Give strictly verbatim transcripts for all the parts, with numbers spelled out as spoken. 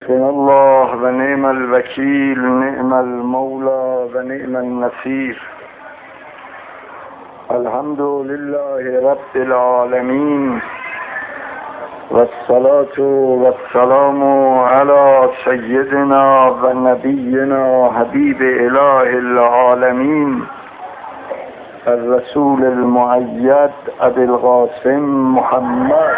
حسبنا الله و نعم الوکیل، نعم المولى و نعم النصير. الحمد لله رب العالمین و الصلاة و السلام علی سیدنا و نبینا حبیب اله العالمین الرسول المؤید ابی القاسم محمد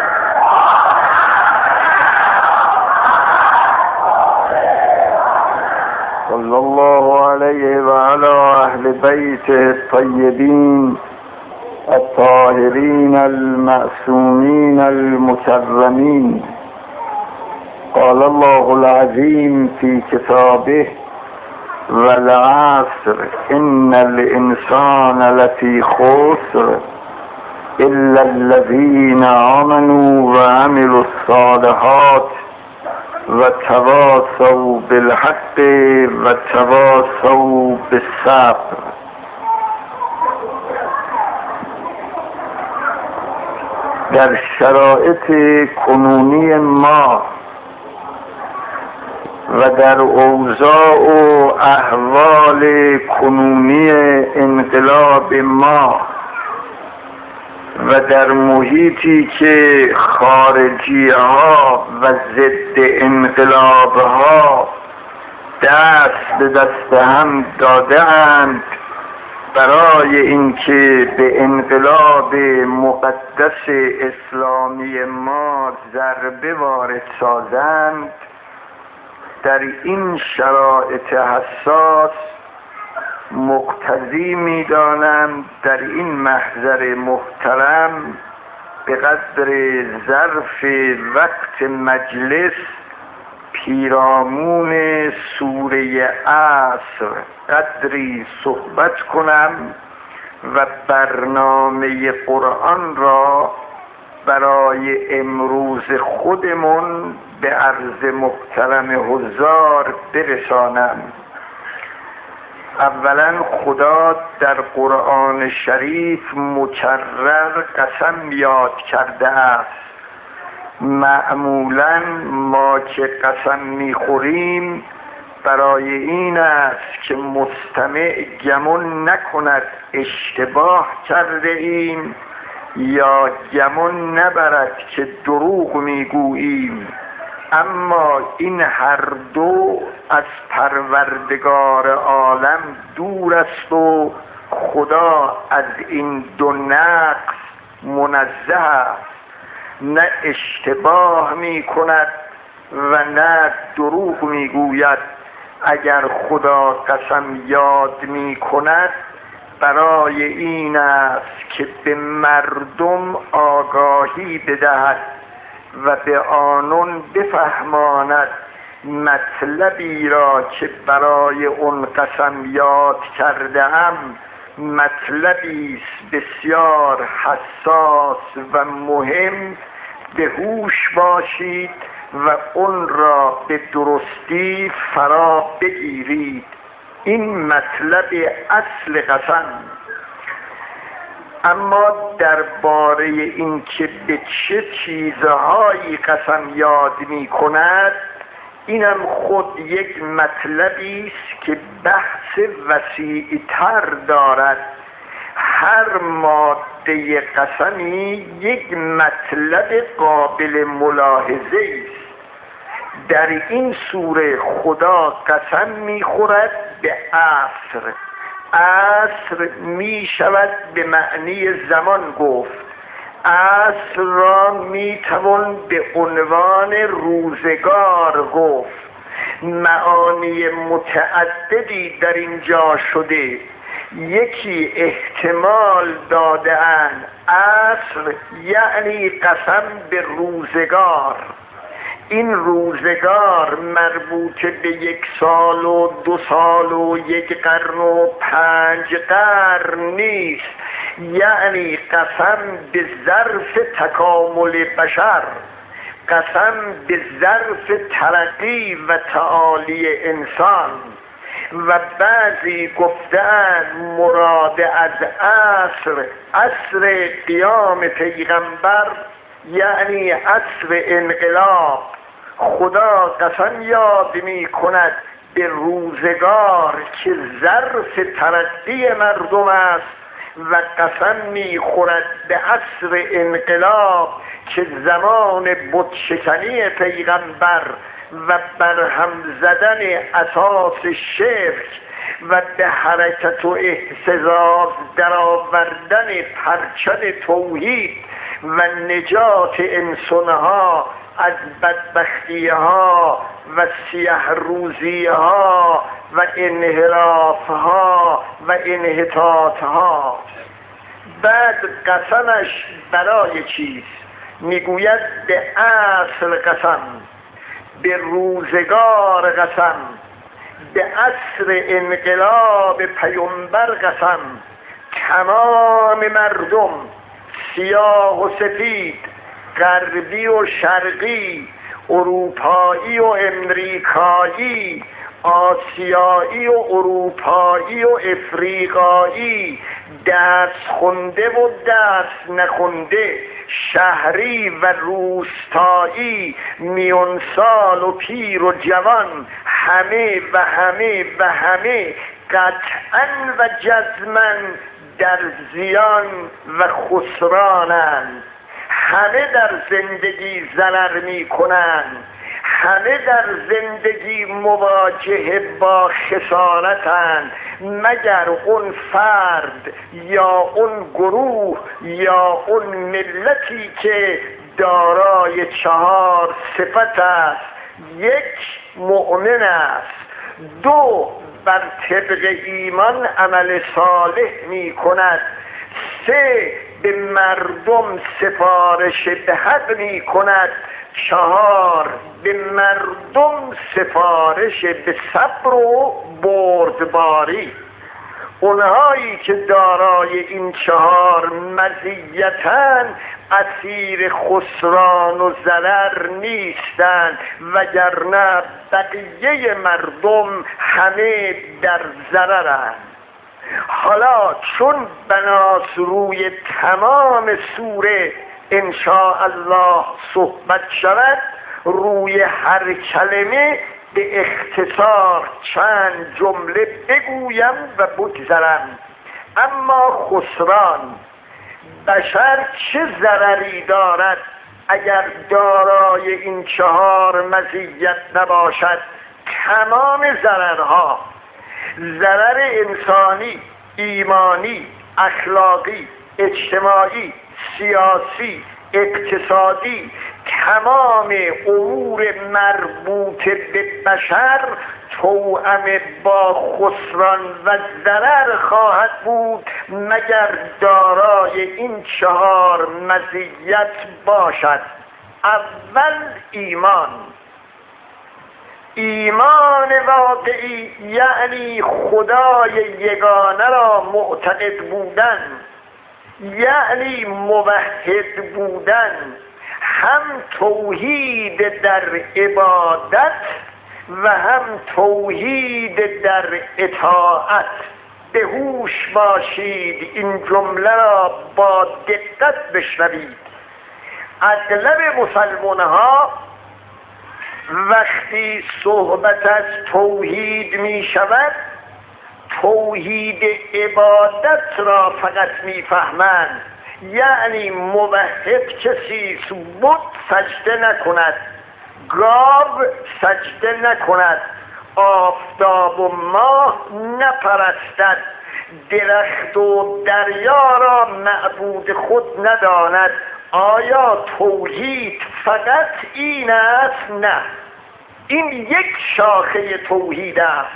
صلی الله علیه و علی اهل بیته الطیبین الطاهرین المعصومین المکرمین. قال الله العظیم فی کتابه والعصر ان الانسان لفی خسر الا الذین آمنوا وعملوا الصالحات و تواصوا بالحق و تواصوا بالصبر. در شرایط کنونی ما و در اوضاع و احوال کنونی انقلاب ما و در محیطی که خارجی ها و ضد انقلاب ها دست به دست هم داده اند برای اینکه به انقلاب مقدس اسلامی ما ضربه وارد سازند، در این شرایط حساس مقتضی می‌دانم در این محضر محترم به قدر ظرف وقت مجلس پیرامون سوره عصر قدری صحبت کنم و برنامه قرآن را برای امروز خودمون به عرض محترم حضار برسانم. اولا خدا در قرآن شریف مکرر قسم یاد کرده است. معمولا ما که قسم میخوریم برای این است که مستمع گمان نکند اشتباه کرده ایم یا گمان نبرد که دروغ میگوییم، اما این هر دو از پروردگار عالم دور است و خدا از این دو نقص منزه است. نه اشتباه می کند و نه دروغ می گوید. اگر خدا قسم یاد می کند برای این است که به مردم آگاهی بدهد و به آنون بفهماند مطلبی را که برای اون قسم یاد کرده ام مطلبی است بسیار حساس و مهم. به هوش باشید و اون را به درستی فرا بگیرید. این مطلب اصل قسم. اما درباره این که به چه چیزهایی قسم یاد می کند، اینم خود یک مطلبی است که بحث وسیع‌تر دارد. هر ماده قسمی یک مطلب قابل ملاحظه است. در این سوره خدا قسم می‌خورد به عصر. عصر می شود به معنی زمان گفت. عصر را می توان به عنوان روزگار گفت. معانی متعددی در اینجا شده. یکی احتمال داده‌اند عصر یعنی قسم به روزگار. این روزگار مربوط به یک سال و دو سال و یک قرن و پنج قرن نیست، یعنی قسم به ظرف تکامل بشر، قسم به ظرف ترقی و تعالی انسان. و بعضی گفتند مراد از عصر عصر قیام پیغمبر یعنی عصر انقلاب. خدا قسم یاد می کند به روزگار که ظرف ترقی مردم است و قسم می خورد به عصر انقلاب که زمان بت شکنی پیغمبر و برهم زدن اساس شرک و به حرکت و اهتزاز درآوردن پرچم توحید و نجات انسانها از بدبختیها و سیه روزیها و انحرافها و انحطاطها. بعد قسمش برای چیز میگوید به اصل قسم، به روزگار قسم، به عصر انقلاب پیامبر قسم. تمام مردم سیاه و سفید، غربی و شرقی، اروپایی و امریکایی، آسیایی و اروپایی و افریقایی، دست خونده و دست نخونده، شهری و روستایی، میون سال و پیر و جوان، همه و همه و همه قطعا و جزما در زیان و خسرانند. همه در زندگی ضرر می کنند، همه در زندگی مواجه با خسارتند، مگر اون فرد یا اون گروه یا اون ملتی که دارای چهار صفت است: یک، مؤمن است; دو، بر طبق ایمان عمل صالح می کند; سه، به مردم سفارش به حق می کند; چهار، به مردم سفارش به صبر و بردباری. اونهایی که دارای این چهار مزیتن اسیر خسران و ضرر نیستند، وگرنه بقیه مردم همه در ضررند. حالا چون بناس روی تمام سوره انشاء الله صحبت شود، روی هر کلمه به اختصار چند جمله بگویم و بگذرم. اما خسران، بشر چه ضرری دارد اگر دارای این چهار مزیت نباشد؟ تمام ضررها، ضرر انسانی، ایمانی، اخلاقی، اجتماعی، سیاسی، اقتصادی، تمام امور مربوط به بشر توأم با خسران و ضرر خواهد بود مگر دارای این چهار مزیت باشد. اول، ایمان. ایمان واقعی یعنی خدای یگانه را معتقد بودن، یعنی موحد بودن، هم توحید در عبادت و هم توحید در اطاعت. به هوش باشید، این جمله را با دقت بشنوید. اغلب مسلمان ها وقتی صحبت از توحید می شود، توحید عبادت را فقط می فهمند. یعنی موحد کسی است بت سجده نکند، گاو سجده نکند، آفتاب و ماه نپرستد، درخت و دریا را معبود خود نداند. آیا توحید فقط این است؟ نه، این یک شاخه توحید است.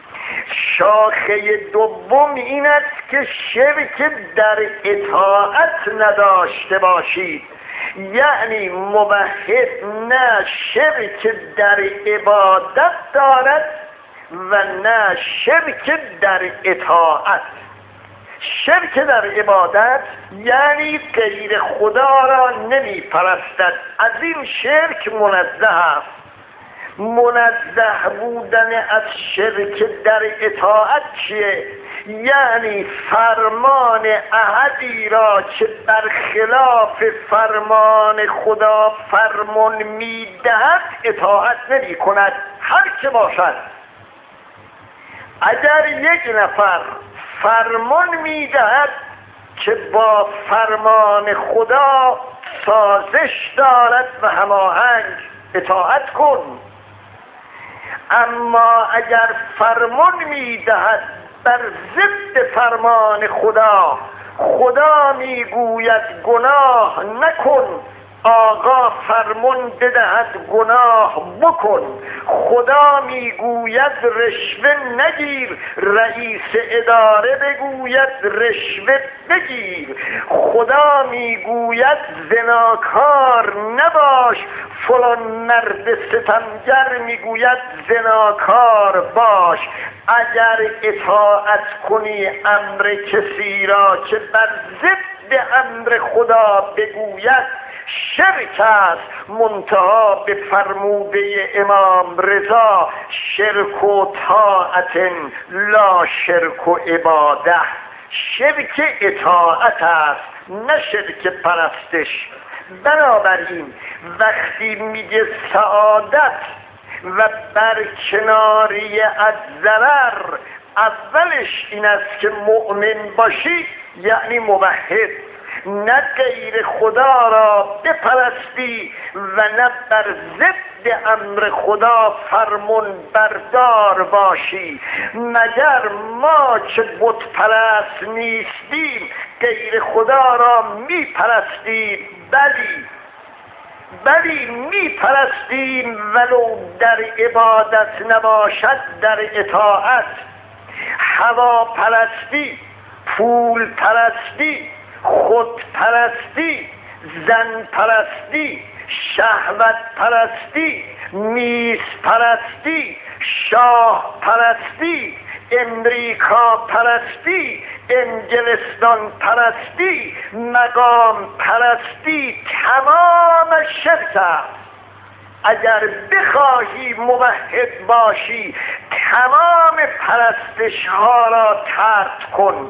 شاخه دوم این است که شرک در اطاعت نداشته باشید. یعنی موحد نه شرک در عبادت دارد و نه شرک در اطاعت. شرک در عبادت یعنی غیر خدا را نمی پرستد، از این شرک منزه است. منزه بودن از شرک در اطاعت چیه؟ یعنی فرمان احدی را که برخلاف فرمان خدا فرمان میدهد اطاعت نمی کند، هر که باشد. اگر یک نفر فرمان میدهد که با فرمان خدا سازش دارد و هماهنگ، اطاعت کن. اما اگر فرمان میدهد بر ضد فرمان خدا، خدا میگوید گناه نکن، آقا فرمان بدهد گناه بکن. خدا میگوید رشوه نگیر، رئیس اداره بگوید رشوه بگیر. خدا میگوید زناکار نباش، فلان مرد ستمگر میگوید زناکار باش. اگر اطاعت کنی امر کسی را که بر ضد امر خدا بگوید، شرک است. منتها به فرموده امام رضا شرک و طاعت لا شرک و عباده، شرک اطاعت است نه شرک پرستش. بنابراین وقتی میگه سعادت و برکناری از ضرر، اولش این است که مؤمن باشی، یعنی موحد، نه غیر خدا را بپرستی و نه بر ضد امر خدا فرمان بردار باشی. مگر ما که بت پرست نیستیم غیر خدا را می پرستیم؟ بلی بلی می پرستیم، ولو در عبادت نباشد در اطاعت. هوا پرستی، پول پرستی، خود پرستی، زن پرستی، شهوت پرستی، میز پرستی، شاه پرستی، امریکا پرستی، انگلستان پرستی، مقام پرستی، تمام شرک است. اگر بخواهی موحد باشی تمام پرستش ها را ترک کن،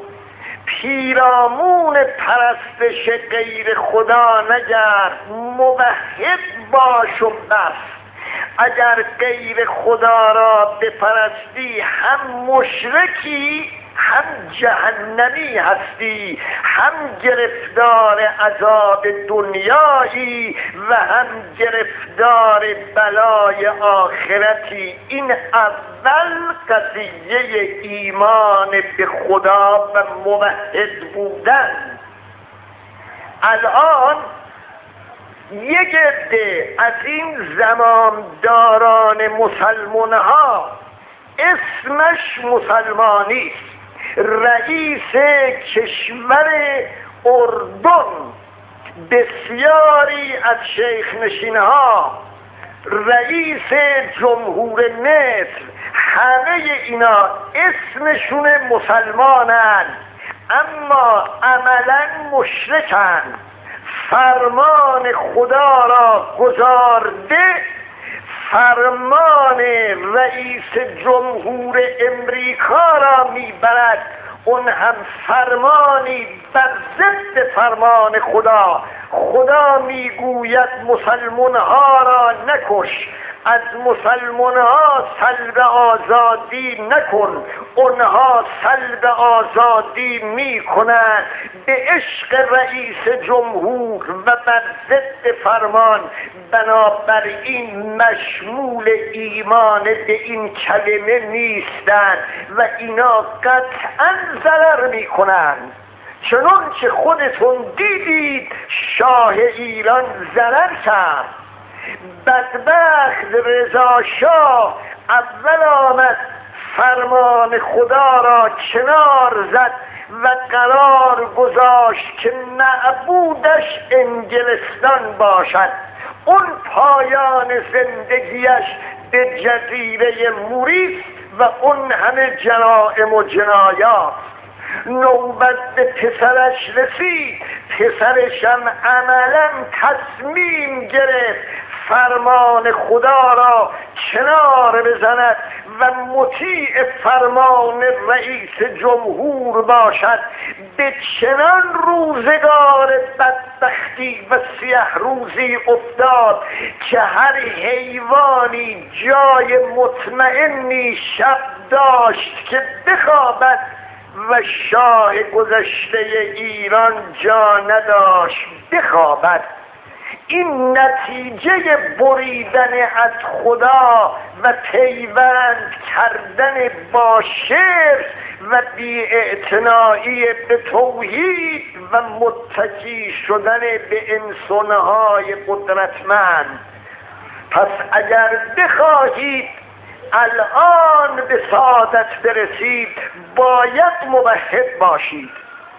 پیرامون پرستش غیر خدا نگرد، موحد باش و بس. اگر غیر خدا را بپرستی هم مشرکی، هم جهنمی هستی، هم گرفتار عذاب دنیایی و هم گرفتار بلای آخرتی. این اول قضیه ایمان به خدا و موحد بودن. الان یک عده از این زمامداران مسلمان ها، اسمش مسلمانی است، رئیس کشور اردن، بسیاری از شیخ نشینها، رئیس جمهور مصر، همه اینا اسمشون مسلمانن اما عملا مشرکن. فرمان خدا را گزارده، فرمان رئیس جمهور امریکا را میبرد، اون هم فرمانی بر ضد فرمان خدا. خدا میگوید مسلمان ها را نکش، از مسلمان ها سلب آزادی نکن، اونها سلب آزادی میکنند به عشق رئیس جمهور و بر ضد فرمان. بنابراین مشمول ایمان به این کلمه نیستند و اینا قطعا ضرر میکنند، چنان که خودتون دیدید شاه ایران ضرر کرد. بدبخت رضا شاه اول آمد فرمان خدا را کنار زد و قرار گذاشت که معبودش انگلستان باشد. اون پایان زندگیش به جزیره موریس و اون همه جرائم و جنایات. نوبت به پسرش رسید، پسرشم عملا تصمیم گرفت فرمان خدا را کنار بزند و مطیع فرمان رئیس جمهور باشد، به چنان روزگار بدبختی و سیه روزی افتاد که هر حیوانی جای مطمئنی شب داشت که بخوابد و شاه گذشته ایران جا نداشت بخوابد. این نتیجه بریدن از خدا و پیوند کردن با شرک و بی‌اعتنایی به توحید و متکی شدن به انسانهای قدرتمند. پس اگر بخواهید الان به سعادت برسید باید موحد باشید.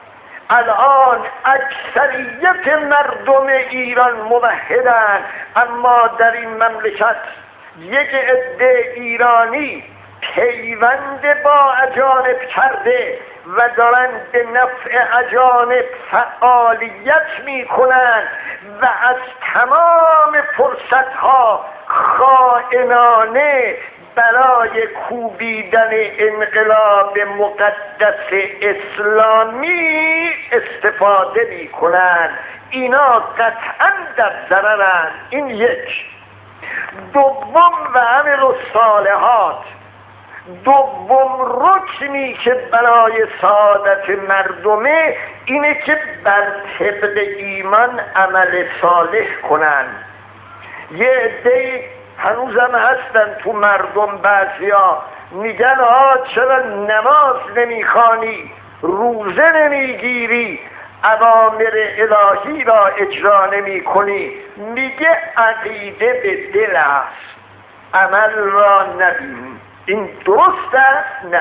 الان اکثریت مردم ایران موحدند، اما در این مملکت یک عده ایرانی پیوند با اجانب کرده و دارند به نفع اجانب فعالیت می کنند و از تمام فرصتها خائنانه برای کوبیدن انقلاب مقدس اسلامی استفاده می کنند. اینا قطعا در ضررند. این یک. دوم و عمل الصالحات، دوم رکنی که برای سعادت مردمه اینه که بر طبق ایمان عمل صالح کنند. یه عده هنوزم هستن تو مردم، بعضیا میگن آه چرا نماز نمیخوانی، روزه نمیگیری، اوامر الهی را اجرا نمی کنی. میگه عقیده به دل است، عمل را نبین. این درست است؟ نه،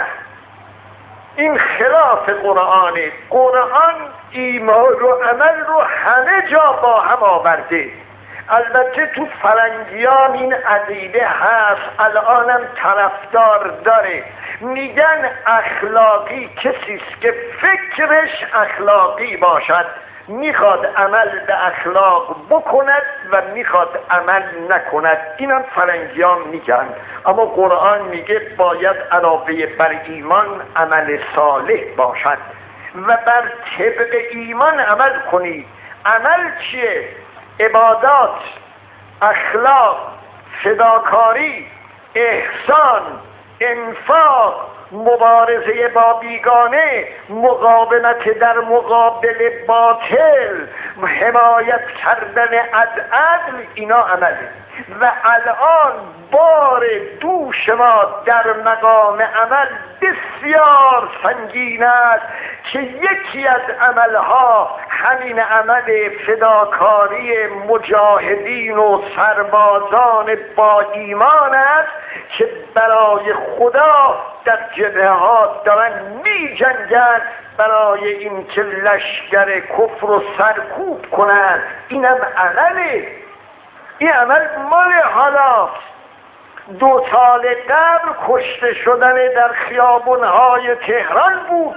این خلاف قرآنه. قرآن ایمان و عمل رو همه جا با هم آورده. البته تو فرنگیان این عقیده هست، الانم طرفدار داره. میگن اخلاقی کسیست که فکرش اخلاقی باشد، میخواد عمل به اخلاق بکند و میخواد عمل نکند. اینم فرنگیان میگن، اما قرآن میگه باید علاوه بر ایمان عمل صالح باشد و بر طبق ایمان عمل کنید. عمل چیه؟ عبادات، اخلاق، فداکاری، احسان، انفاق، مبارزه با بیگانه، مقاومت در مقابل باطل، حمایت کردن از عدل، اینا عمله. و الان بار دوش ما در مقام عمل بسیار سنگین است که یکی از عملها همین عمل فداکاری مجاهدین و سربازان با ایمان است که برای خدا در جبهه ها دارن می جنگن برای این که لشکر کفر رو سرکوب کنن. اینم عمله. این عمل مال حالاست. دو سال قبل کشته شدن در خیابونهای تهران بود،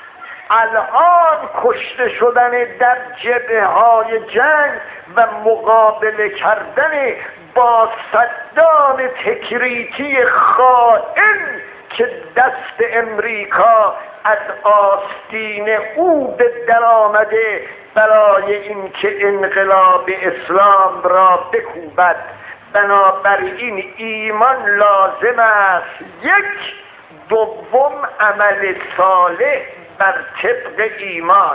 الان کشته شدن در جبهه های جنگ و مقابله کردن با صدام تکریکی خائن که دست امریکا از آستین او به در آمده برای اینکه انقلاب اسلام را بکوبد. بنابراین ایمان لازم است. یک. دوم عمل صالح بر طبق ایمان.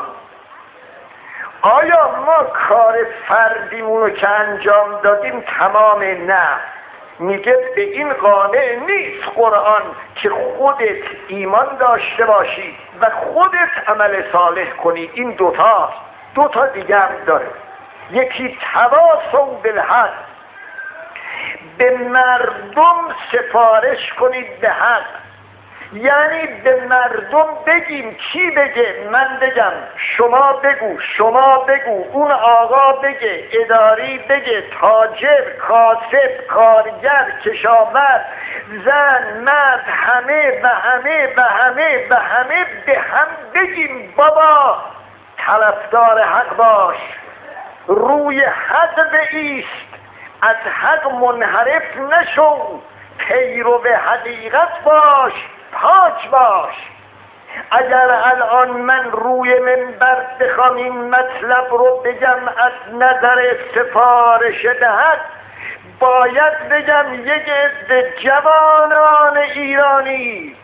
آیا ما کار فردیمونو که انجام دادیم تمام؟ نه. میگه به این قانع نیست قرآن که خودت ایمان داشته باشی و خودت عمل صالح کنی. این دوتاست. دوتا دیگه هم داره. یکی تواصوا بالحق، به مردم سفارش کنید به حق، یعنی به مردم بگیم. کی بگه؟ من بگم، شما بگو، شما بگو، اون آقا بگه، اداری بگه، تاجر، کاسب، کارگر، کشاورز، زن، مرد، همه و همه و همه و همه به هم بگیم بابا طرفدار حق باش، روی حق بایست، از حق منحرف نشو، پیرو به حقیقت باش، پاک باش. اگر الان من روی منبر بخوام این مطلب رو بگم از نظر سفارش دهد، باید بگم یک عده جوانان ایرانی،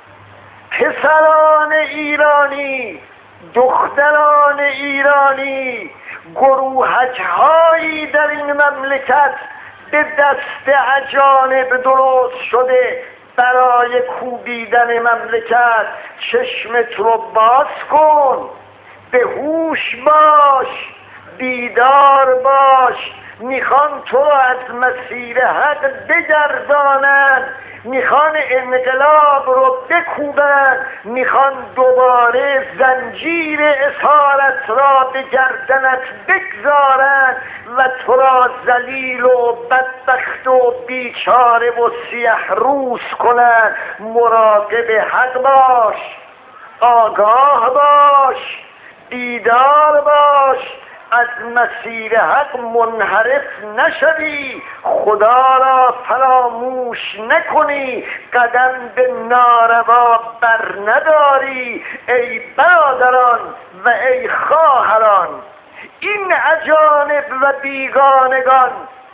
پسران ایرانی، دختران ایرانی، گروهک‌هایی در این مملکت به دست اجانب درست شده برای کوبیدن مملکت. چشمت رو باز کن، به هوش باش، بیدار باش. میخوان تو رو از مسیر حق بگردانند، میخوان انقلاب رو بکوبند، میخوان دوباره زنجیر اسارت را به گردنت بگذارند و تو را ذلیل و بدبخت و بیچاره و سیه روز کنند. مراقب حق باش، آگاه باش، بیدار باش، از مسیر حق منحرف نشوی، خدا را فراموش نکنی، قدم به ناروا بر نداری. ای برادران و ای خواهران، این اجانب و بیگانگان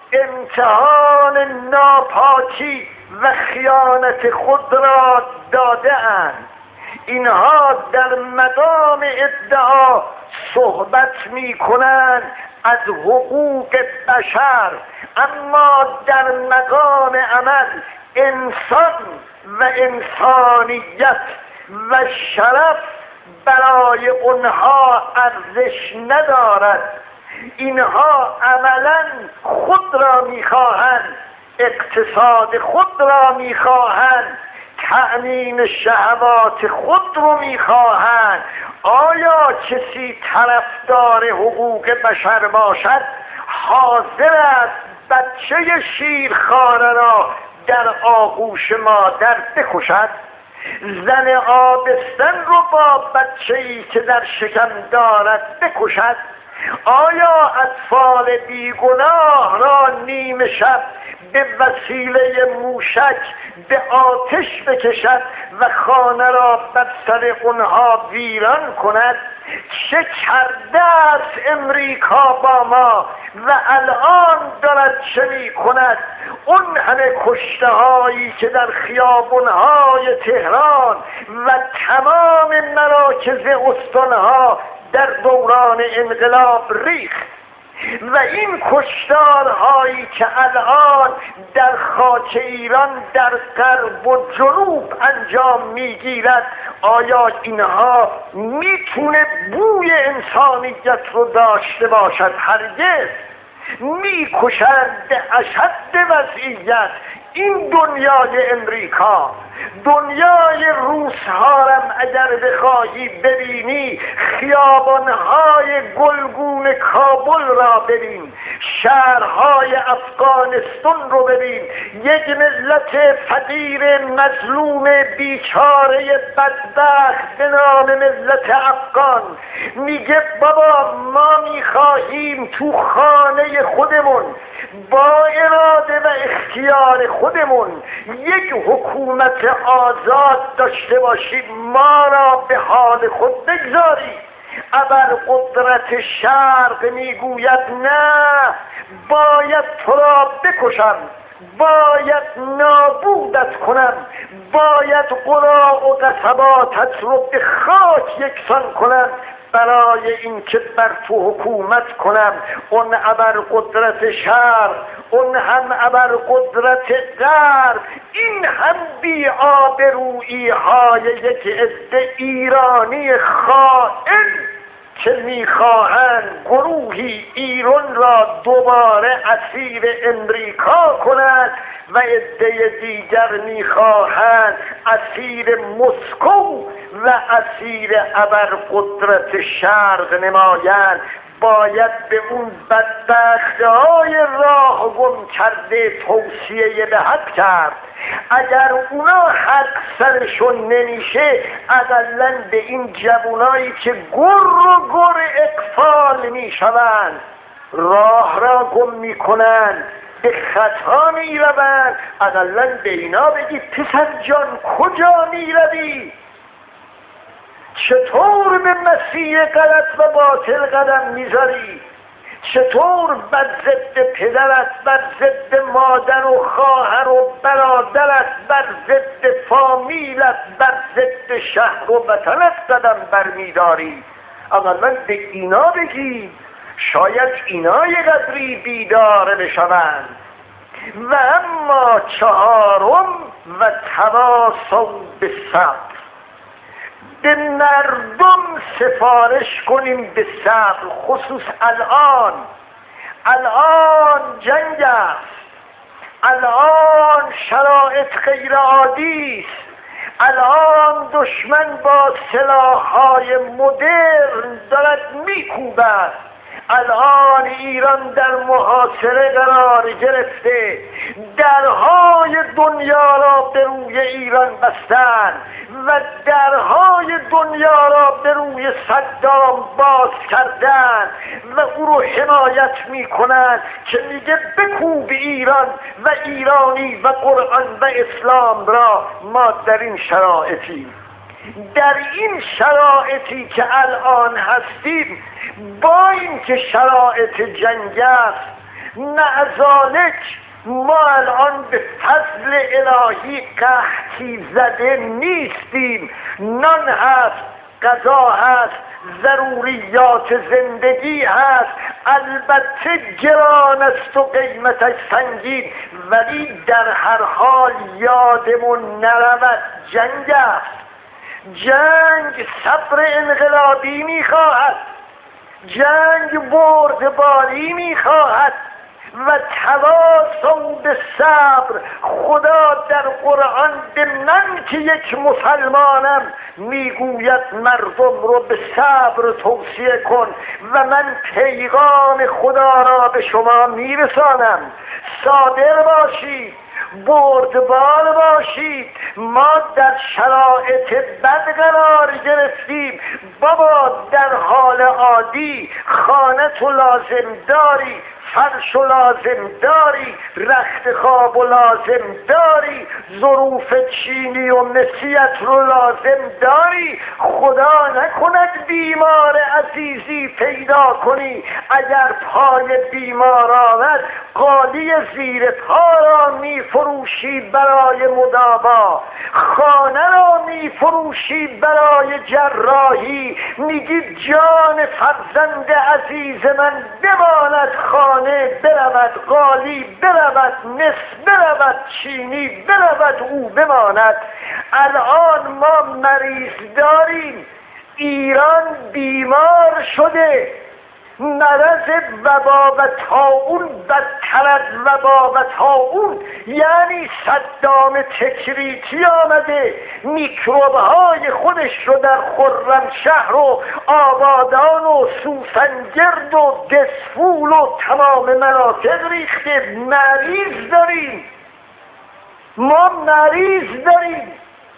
امتحان ناپاکی و خیانت خود را داده اند. اینها در مقام ادعا صحبت می کنند از حقوق بشر، اما در مقام عمل انسان و انسانیت و شرف برای اونها ارزش ندارد. اینها عملا خود را میخواهند، اقتصاد خود را میخواهند، تأمین شهوات خود رو میخواهند. آیا کسی طرفدار حقوق بشر باشد حاضر است بچه شیرخواره را در آغوش مادر بکشد؟ زن آبستن رو با بچه‌ای که در شکم دارد بکشد؟ آیا اطفال بیگناه را نیم شب به وسیله موشک به آتش بکشد و خانه را بر سر اونها ویران کند؟ چه کرده است امریکا با ما و الان دارد چه می کند؟ اون همه کشته هایی که در خیابونهای تهران و تمام مراکز استانها در دوران انقلاب ریخت و این کشتارهایی که الان در خاک ایران در غرب و جنوب انجام میگیرد، آیا اینها میتونه بوی انسانیت رو داشته باشد؟ هرگز. میکشند به اشد وضعیت. این دنیای امریکا، دنیای روس‌ها رم اگر بخواهی ببینی، خیابان‌های گلگون کابل را ببین، شهرهای افغانستان رو ببین. یک ملت فقیر مظلوم بیچاره بدبخت به نام ملت افغان میگه بابا ما میخواهیم تو خانه خودمون با اراده و اختیار خودمون یک حکومت آزاد داشته باشیم، ما را به حال خود بگذاری. ابر قدرت شرق میگوید نه، باید تو را بکشم، باید نابودت کنم، باید قرا و قصباتت رو به خاک یکسان کنم برای اینکه بر تو حکومت کنم. اون ابر قدرت شرق، اون هم ابر قدرت غرب، این هم بی آبرویی های یک عده ایرانی خائن که میخواهند گروهی ایران را دوباره اسیر امریکا کنند و عده دیگر میخواهند اسیر مسکو و اسیر ابر قدرت شرق نمایند. باید به اون بدبختهای راه گم کرده توصیه به حق کرد. اگر اونا حق سرشون نمیشه، اقلن به این جوانایی که گر و گر اقفال میشوند راه را گم میکنند به خطا می روند، اقلا به اینا بگی پسر جان کجا می روی؟ چطور به مسیر غلط و باطل قدم میذاری؟ چطور بر ضد پدرت، بر ضد مادر و خواهر و برادرت، بر ضد فامیلت، بر ضد شهر و وطنت قدم برمیداری؟ اقلا به اینا بگی، شاید اینا یه قدری بیدار بشوند. و اما چهارم و تواصوا بالصبر، به مردم سفارش کنیم به صبر. خصوص الان الان جنگ است، الان شرایط غیر عادی است، الان دشمن با سلاح‌های مدرن دارد میکوبد. الان ایران در محاصره قرار گرفته، درهای دنیا را به روی ایران بستن و درهای دنیا را به روی صدام باز کردن و او رو حمایت میکنن که میگه بکوب ایران و ایرانی و قرآن و اسلام را. ما در این شرایطی در این شرایطی که الان هستیم، با اینکه شرایط جنگ است، معذالک ما الان به فضل الهی قحطی زده نیستیم. نان هست، غذا هست، ضروریات زندگی هست، البته گران است و قیمتش سنگین، ولی در هر حال یادمون نرود جنگ است. جنگ صبر انقلابی میخواهد، جنگ بردباری میخواهد و تواصوا بالصبر. خدا در قرآن به من که یک مسلمانم میگوید مردم رو به صبر توصیه کن و من پیغام خدا را به شما میرسانم. صابر باشید، بردبار باشید. ما در شرایط بد قرار گرفتیم. بابا در حال عادی خانه تو لازم داری، فرش و لازم داری، رخت خواب و لازم داری، ظروف چینی و مسیت رو لازم داری. خدا نکند بیمار عزیزی پیدا کنی، اگر پای بیمار آمد قالی زیر پا را می فروشی برای مداوا، خانه را می فروشی برای جراحی، میگی جان فرزند عزیز من بماند، خانه برود، قالی برود، مس برود، چینی برود، او بماند. الان ما مریض داریم، ایران بیمار شده، مرض وبا و طاعون بدتر از وبا و طاعون، یعنی صدام تکریتی آمده، میکروب های خودش رو در خرمشهر و آبادان و سوسنگرد و دسفول و تمام مناطق ریخته. مریض داریم، ما مریض داریم.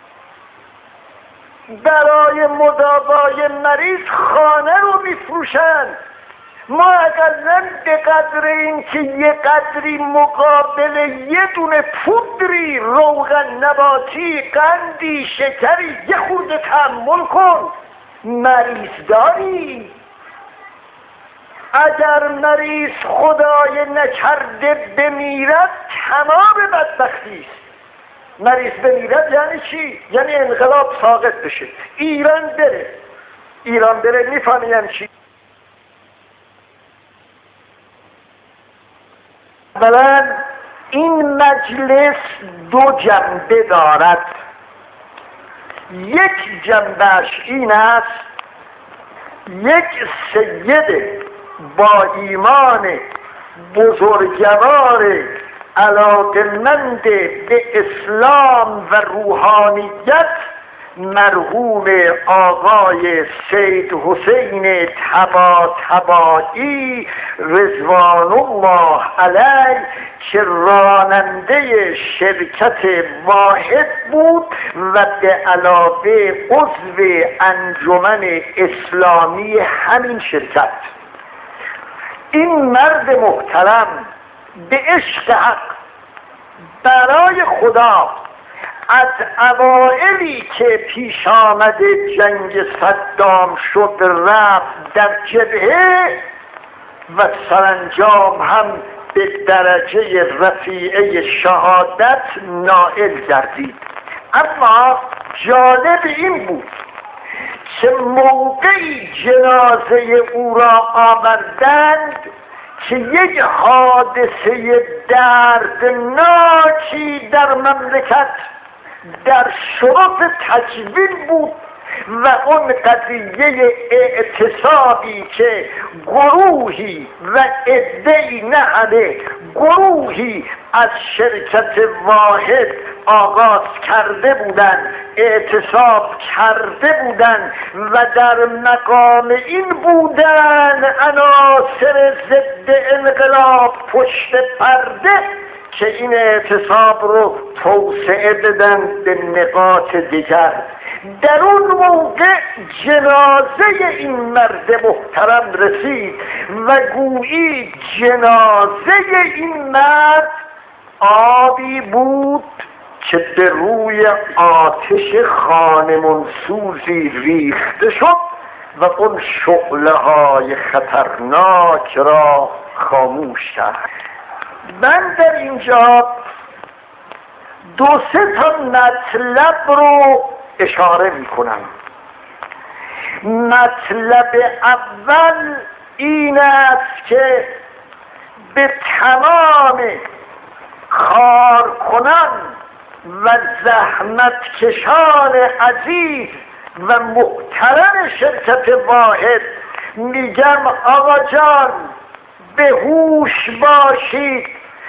برای مداوای مریض خانه رو میفروشند. ما اقلا به قدر این که یه قدری مقابل یه دونه پودری، روغن نباتی، قندی، شکری یه خورده تحمل کن. مریض داری. اگر مریض خدای نکرده بمیرد تمام بدبختی است. مریض بمیرد یعنی چی؟ یعنی انقلاب ساقط بشه، ایران بره. ایران بره میفهمی یعنی چی؟ اولا این مجلس دو جنبه دارد. یک جنبهش این است، یک سید با ایمان بزرگوار علاقمند به اسلام و روحانیت، مرحوم آقای سید حسین طباطبایی رضوان الله علیه، که راننده شرکت واحد بود و به علاوه عضو انجمن اسلامی همین شرکت. این مرد محترم به عشق حق برای خدا از اوائلی که پیش آمده جنگ صدام شد رفت در جبهه و سرانجام هم به درجه رفیعه شهادت نائل گردید. اما جالب این بود که موقعی جنازه او را آوردند که یک حادثه دردناکی در مملکت در شرف تجویل بود و اون قضیه اعتصابی که گروهی و عده‌ای نه همه گروهی از شرکت واحد آغاز کرده بودند، اعتصاب کرده بودند و در مقام این بودند عناصر ضد انقلاب پشت پرده که این اعتصاب رو توسعه بدن به نقاط دیگر. در اون موقع جنازه این مرد محترم رسید و گویی جنازه این مرد آبی بود که به روی آتش خانمانسوزی ریخته شد و اون شعله های خطرناک را خاموش کرد. من در اینجا دو سه تا مطلب رو اشاره می کنم. مطلب اول این است که به تمام کارکنان و زحمت کشان عزیز و محترم شرکت واحد میگم آقا جان به هوش باشید،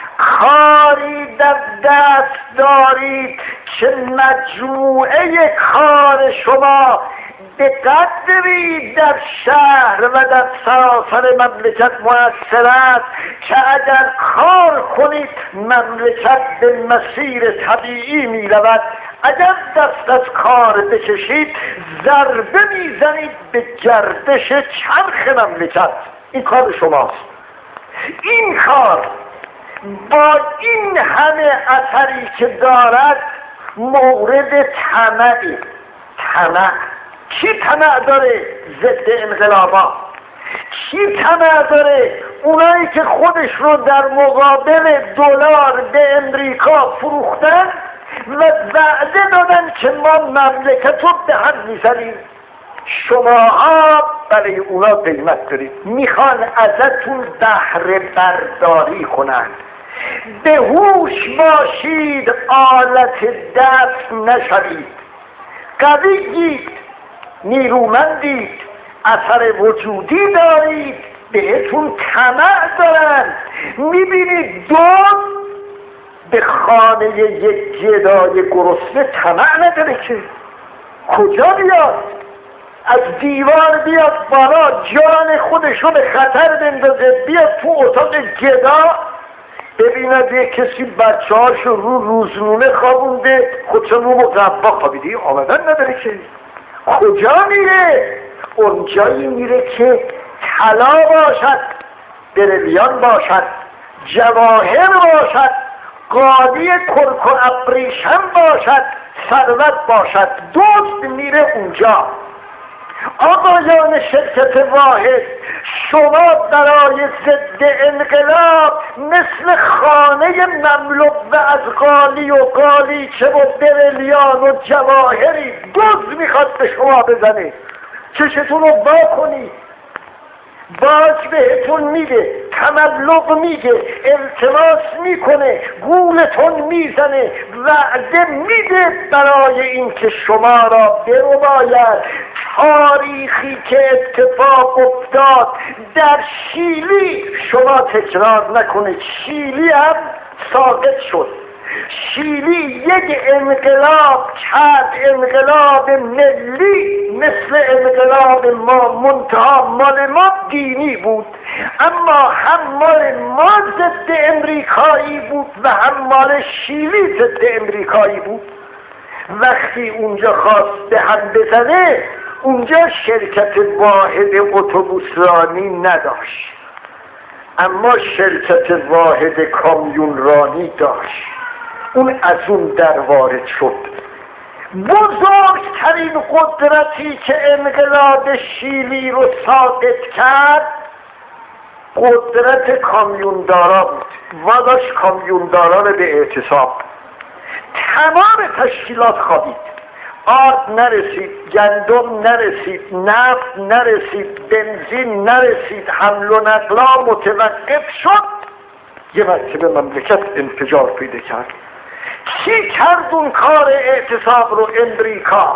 کاری در دست دارید که مجموعه کار شما به قدری در شهر و در سراسر مملکت مؤثر است که اگر کار کنید مملکت به مسیر طبیعی می رود. اگر دست از کار بکشید ضربه میزنید به گردش چرخ مملکت. این کار شماست. این کار با این همه اثری که دارد مورد طمع طمع کی طمع داره؟ ضد انقلابا. کی طمع داره؟ اونایی که خودش رو در مقابل دلار به امریکا فروختن و وعده دادن که ما مملکت رو به هم میزنیم. شماها برای اونا قیمت دارید، میخوان ازتون بهره برداری کنن. به هوش باشید، آلت دفع نشوید، قویید، نیرومندید، اثر وجودی دارید، بهتون طمع دارن. میبینید دو به خانه یک گدای گرسنه طمع نداره که کجا بیاد؟ از دیوار بیاد بالا، جان خودشو به خطر بندازه، بیاد تو اتاق گدا ببیند یک کسی بچه هاشو رو روزنونه خوابونده، خودشون رو مقبا خوابیده آمدن نداره که کجا میره؟ اونجایی میره که طلا باشد، بریلیان باشد، جواهر باشد، قالی کرک و ابریشم باشد، ثروت باشد. دوست میره اونجا. آقایان شرکت واحد، شما برای ضد انقلاب مثل خانه مملو و از قالی و قالیچه و بریلیان و جواهری دوز میخواد به شما بزنه. چشتون رو با کنید، باج بهتون میده، تملق میگه، التماس میکنه، گولتون میزنه، وعده میده برای این که شما را برباید. تاریخی که اتفاق افتاد در شیلی شما تکرار نکنه. شیلی هم ساقط شد. شیلی یک انقلاب کرد، انقلاب ملی مثل انقلاب ما، منتها مال ما دینی بود، اما هم مال ما ضد امریکایی بود و هم مال شیلی ضد امریکایی بود. وقتی اونجا خواست به هم بزنه، اونجا شرکت واحد اتوبوسرانی نداشت. اما شرکت واحد کامیونرانی داشت، اون از اون در وارد شد. بزرگترین قدرتی که انقلاب شیلی رو ساقط کرد قدرت کامیوندارا بود. واداش کامیوندارا رو به اعتصاب. تمام تشکیلات خوابید، آرد نرسید، گندم نرسید، نفت نرسید، بنزین نرسید، حمل و نقلا متوقف شد. یه مرتبه مملکت انفجار پیدا کرد. کی کرد اون کار اعتصاب رو؟ امریکا.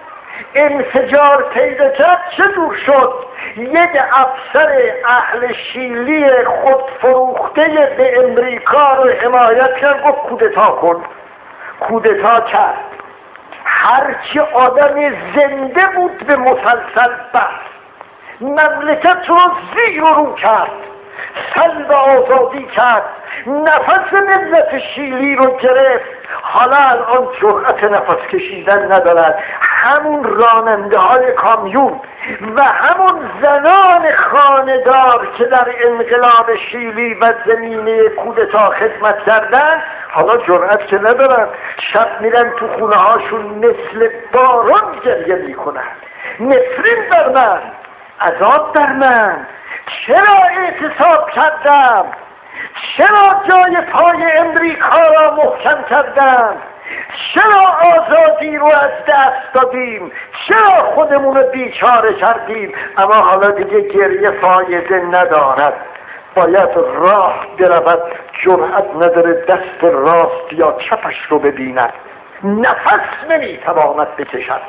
انفجار پیدا کرد، چه جور شد؟ یک افسر اهل شیلی خودفروخته به امریکا رو حمایت کرد، گفت کودتا کن. کودتا کرد. هرچی آدم زنده بود به مسلسل بست، مملکت رو زیر و رو کرد، سلب آزادی کرد، نفس ملت شیلی رو گرفت. حالا الان جرأت نفس کشیدن ندارد. همون راننده های کامیون و همون زنان خانه‌دار که در انقلاب شیلی و زمینه کودتا خدمت کردن حالا جرأت که ندارن، شب میرن تو خونه هاشون مثل باران گریه میکنن. نفرین بر من، عذاب بر من، چرا اعتصاب کردم؟ چرا جای پای امریکا را محکم کردم؟ چرا آزادی رو از دست دادیم؟ چرا خودمون رو بیچاره کردیم؟ اما حالا دیگه گریه فایده ندارد، باید راه برود. جرأت نداره دست راست یا چپش رو ببیند، نفس نمیتواند بکشد.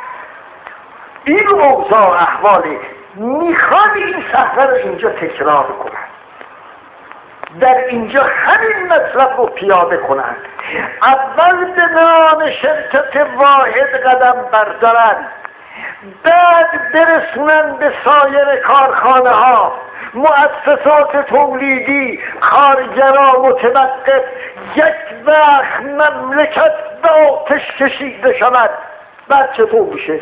این اوضاع احوالی. میخواد این صحنه رو اینجا تکرار کنند، در اینجا همین مطلب رو پیاده کنند. اول به نام شرکت واحد قدم بردارند، بعد برسونند به سایر کارخانه ها، مؤسسات تولیدی، کارگرا متوقف. یک وقت مملکت به آتش کشیده شود. بعد چطور میشه؟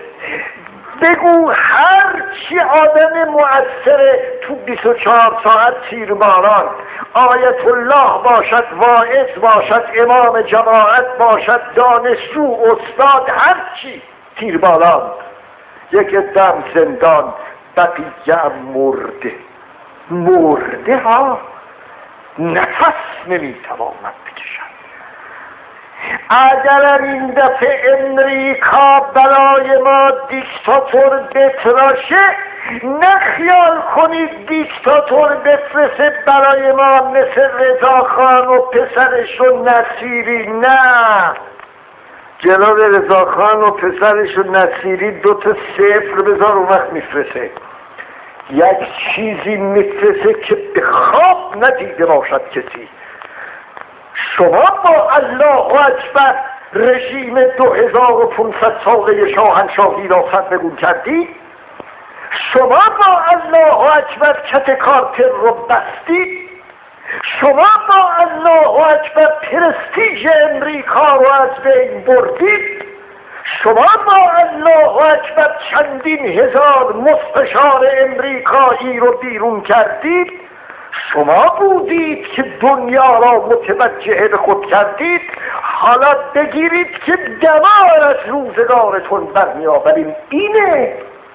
بگو هر چی آدم مؤثره تو بیست و چهار ساعت تیرباران، آیت الله باشد، واعظ باشد، امام جماعت باشد، دانشجو، استاد، هر چی تیرباران، یک دم زندان، بقیه مرده. مرده ها، نفس نمیتواند بکشد. اگر این دفعه امریکا برای ما دیکتاتور بتراشه، نه خیال کنید دیکتاتور بفرسته برای ما مثل رضاخان و پسرش و نصیری. نه، جناب رضاخان و پسرش و نصیری دو تا صفر بذار اون وقت میفرسته. یک چیزی میفرسته که به خواب ندیده باشد کسی. شما با الله اکبر رژیم دو هزار و پانصد ساله شاهنشاهی را سرنگون کردید؟ شما با الله اکبر کت کارتر رو بستید؟ شما با الله اکبر پرستیژ امریکا رو از بین بردید؟ شما با الله اکبر چندین هزار مستشار امریکایی رو بیرون کردید؟ شما بودید که دنیا را متوجه به خود کردید. حالا بگیرید که دمار از روزگارتون برمی آوریم. اینه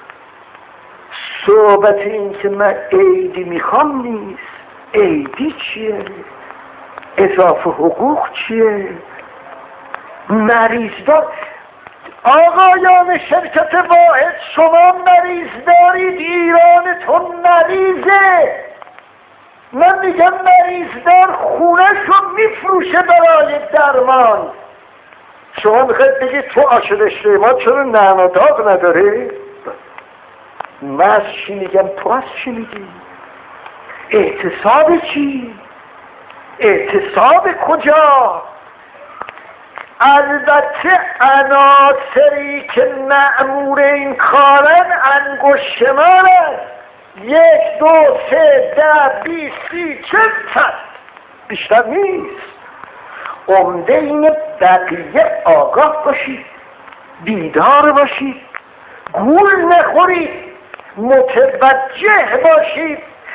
صحبت. این که من عیدی میخوام نیست. عیدی چیه؟ اضافه حقوق چیه؟ مریضدار. آقایان شرکت واحد، شما مریض دارید، ایرانتون مریضه. من میگم مریضدار خونه‌شو میفروشه برای درمان. شما میخواید بگید تو آشرشته ما چرا نعم و داغ نداره؟ من از چی میگم؟ تو از چی میگی؟ اعتصاب چی؟ اعتصاب کجا؟ البته عناصری که مأمور این کارن انگشت شمارن. یک دو سه ده بیست سی چل صد، بیشتر نیست. عمده این بقیه آگاه باشید، بیدار باشید، گول نخورید، متوجه باشید.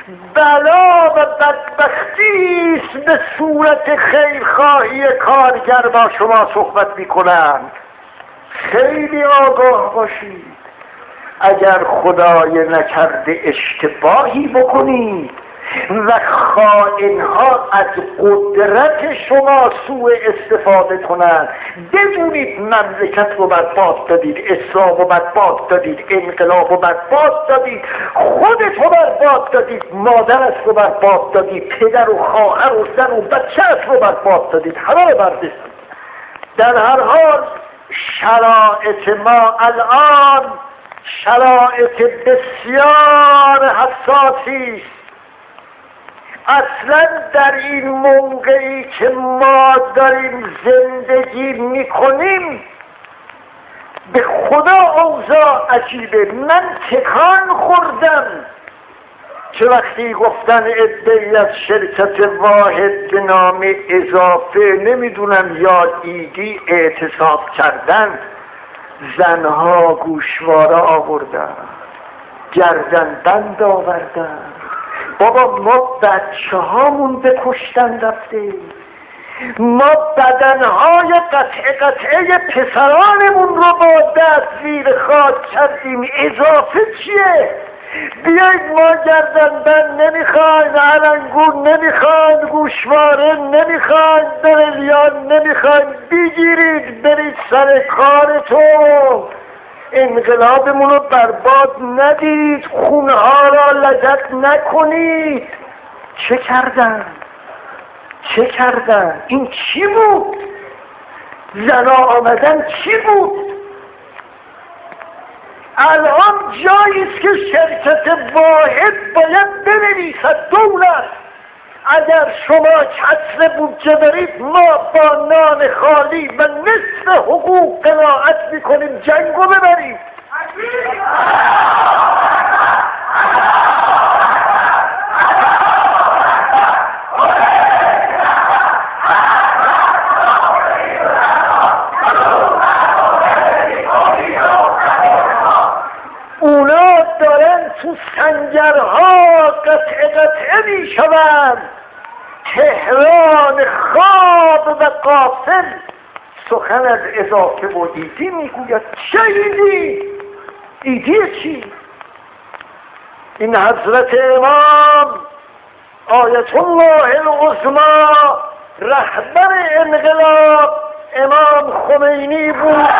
بلا و بدبختی است به صورت خیرخواهی کارگر با شما صحبت میکنند. خیلی آگاه باشید، اگر خدای نکرده اشتباهی بکنید و خائنها از قدرت شما سوء استفاده کنند، بدونید مملکت رو برباد دادید، اسلام رو برباد دادید، انقلاب رو برباد دادید، خودت رو برباد دادید، مادرت رو برباد دادید، پدر و خواهر و زن و بچه‌ت رو برباد دادید، همه رو برباد. در هر حال شرایط ما الان شرایط بسیار حساسی است. اصلا در این موقعی که ما داریم زندگی میکنیم به خدا اوضاع عجیبه. من تکان خوردم که وقتی گفتن عده‌ای از شرکت واحد به نام اضافه نمیدونم یا ایدی اعتصاب کردن، زنها گوشواره آوردن، گردن بند آوردن، بابا ما بچه هامون به کشتن رفته، ما بدنهای قطعه قطعه پسرانمون رو با دست زیر خاک کردیم، اضافه چیه؟ بیایید ما گردن بند نمیخواین، علنگون نمیخواین، گوشواره نمیخواین، بریلیان نمیخواین، بگیرید برید سر کارتون، انقلابمون رو برباد ندید، خونها را لگد نکنید. چه کردن؟ چه کردن؟ این چی بود؟ زنا آمدن چی بود؟ الان جاییست که شرکت واحد باید بنویسد دولت اگر شما کسر بودجه دارید ما با نان خالی و نصف حقوق قناعت میکنیم، جنگو ببرید. اونا دارن تو سنگرها قطعه قطعه میشوند. تهران خواب و غافل سخن از اضافه و ایدی میگوید. چه ایدی؟ ایدی چی؟ این حضرت امام آیت الله العظمی رهبر انقلاب امام خمینی بود.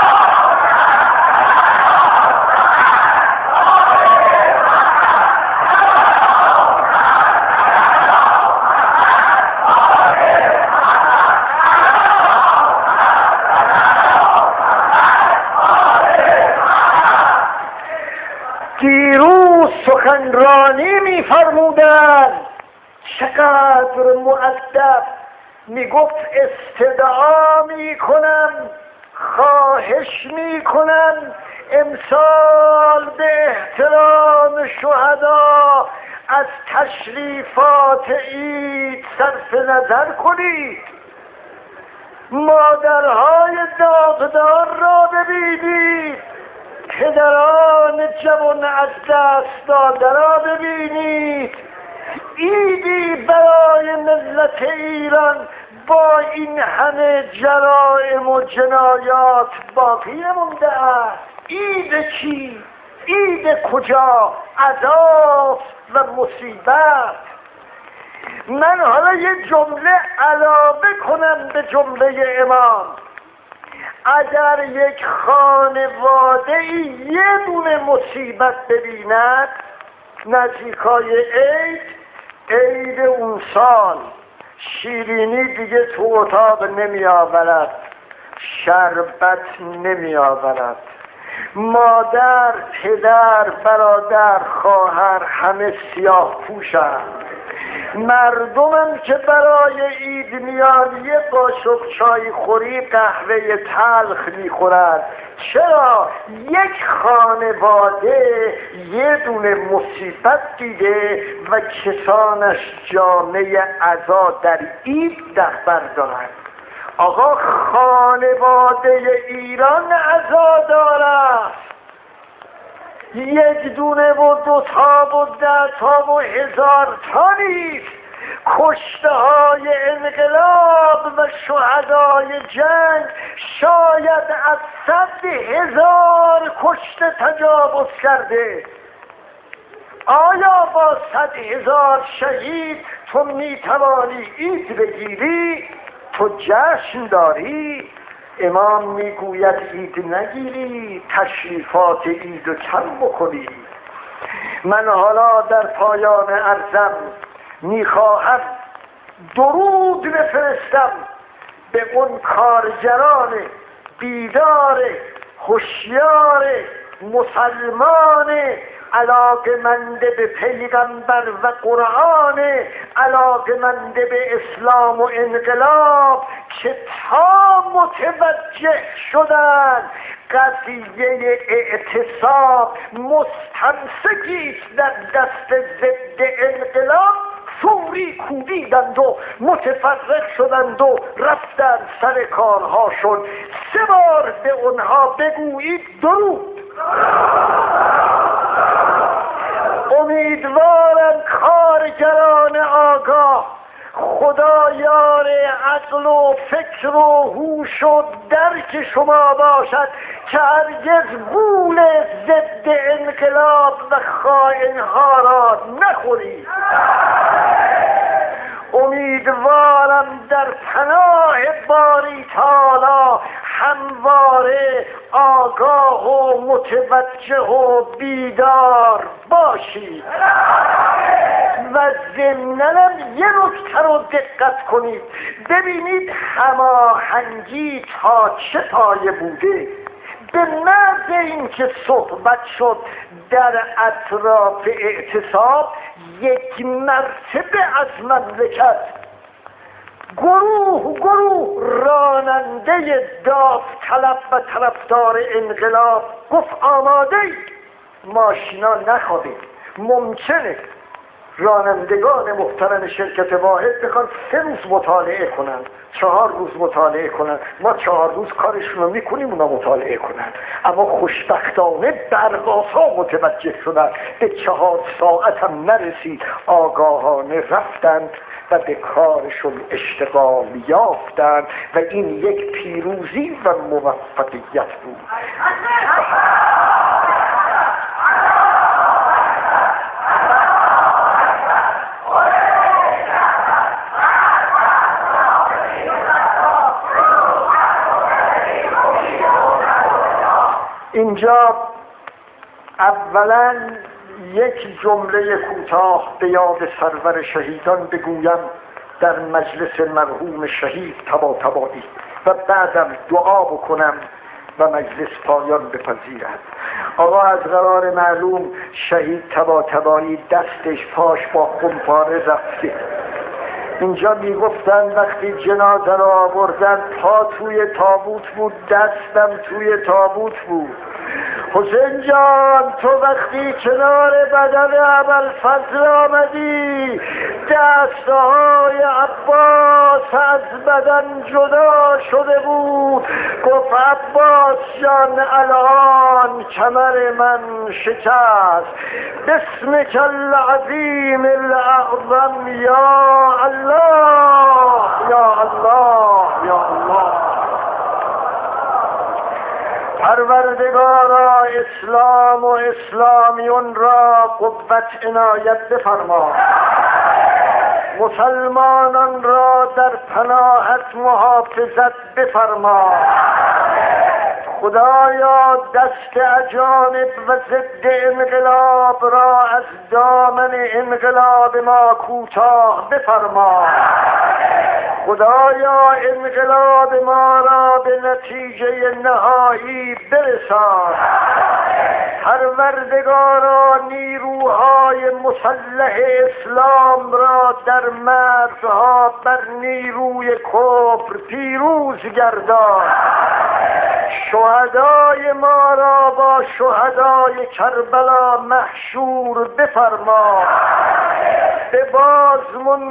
دیروز سخنرانی می‌فرمودند، چقدر مؤدب، میگفت استدعا میکنم، خواهش میکنم امسال به احترام شهدا از تشریفات عید صرف نظر کنید. مادرهای داغدار را ببینید، پدران جوان از دست داده را ببینید. عیدی برای ملت ایران با این همه جرائم و جنایات باقی مونده است. عید چی؟ عید کجا؟ عذاب و مصیبت. من حالا یه جمله علاوه کنم به جمله امام. اگر یک خانواده یه دونه مصیبت ببیند نزدیکای عید، عید اون سال شیرینی دیگه تو اتاق نمی آورد، شربت نمی آورد، مادر، پدر، برادر، خواهر همه سیاه پوشند. مردمم که برای عید میان یه قاشق چای خوری قهوه تلخ میخورد. چرا؟ یک خانواده یه دونه مصیبت دیده و کسانش جامعه عزا در عید در بر دارد. آقا خانواده ایران عزا دارد، یک دونه و دو تا و ده تا و هزار تا نیست. کشته های انقلاب و شهدای جنگ شاید از صد هزار کشته تجاوز کرده. آیا با صد هزار شهید تو میتوانی عید بگیری؟ تو جشن داری؟ امام میگوید عید نگیری، تشریفات عید و کم بکنی. من حالا در پایان عرضم میخواهم درود بفرستم به اون کارگران بیدار هوشیار مسلمان علاقه‌مند به پیغمبر و قرآن، علاقه‌مند به اسلام و انقلاب که تا متوجه شدن قضیه اعتصاب مستمسکی است در دست ضد انقلاب، فوری کوبیدند و متفرق شدند و رفتند سر کارهاشون. سه بار به اونها بگویید درود. امیدوارم کارگران آگاه خدا یار عقل و فکر و هوش و درک شما باشد که هرگز گول ضد انقلاب و خائنها را نخورید. امیدوارم در پناه باری تعالی همواره آگاه و متوجه و بیدار باشید. و ضمناً یه نکته رو دقت کنید، ببینید هماهنگی تا چه پایه بوده. به محض اینکه صحبت شد در اطراف اعتصاب، یک مرتبه از مملکت گروه گروه راننده داوطلب و طرفدار انقلاب گفت آماده ماشینا نخوابید. ممکنه رانندگان محترم شرکت واحد بخوان سه روز مطالعه کنن، چهار روز مطالعه کنن، ما چهار روز کارشون رو میکنیم اونا مطالعه کنن. اما خوشبختانه برقاسا متوجه شدن، به چهار ساعت هم نرسید آگاهانه رفتند و به کارشون اشتغال یافتند و این یک پیروزی و موفقیت بود. اینجا اولا یک جمله کوتاه به یاد سرور شهیدان بگویم در مجلس مرحوم شهید طباطبایی و بعدم دعا بکنم و مجلس پایان بپذیرد. آقا از قرار معلوم شهید طباطبایی دستش پاش با خمپاره رفته. اینجا میگفتن وقتی جنازه را آوردن پا توی تابوت بود، دستم توی تابوت بود. حسین جان تو وقتی کنار بدن ابوالفضل آمدی دستهای عباس از بدن جدا شده بود. گفت عباس جان الان کمر من شکست. بسمک العظیم الاعظم یا الله یا الله یا الله. پروردگارا اسلام و اسلامیون را قوت عنایت بفرما، مسلمانان را در پناهت محافظت بفرما. خدایا دست اجانب و ضد انقلاب را از دامن انقلاب ما کوتاه بفرما. خدایا انقلاب ما را به نتیجه نهایی برسان. پروردگارا نیروهای مسلح اسلام را در مرزها بر نیروی کفر پیروز گردان. شهدای ما را با شهدای کربلا محشور بفرما. به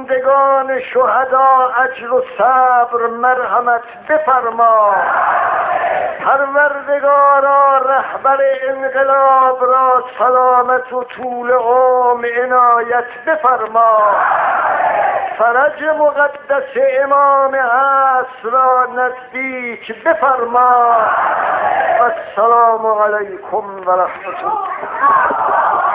بازماندگان شهدا اجر و صبر مرحمت بفرما. پروردگارا رهبر انقلاب را سلامت و طول عمر عنایت بفرما. فرج مقدس امام عصر را نزدیک بفرما. السلام علیکم و رحمت الله.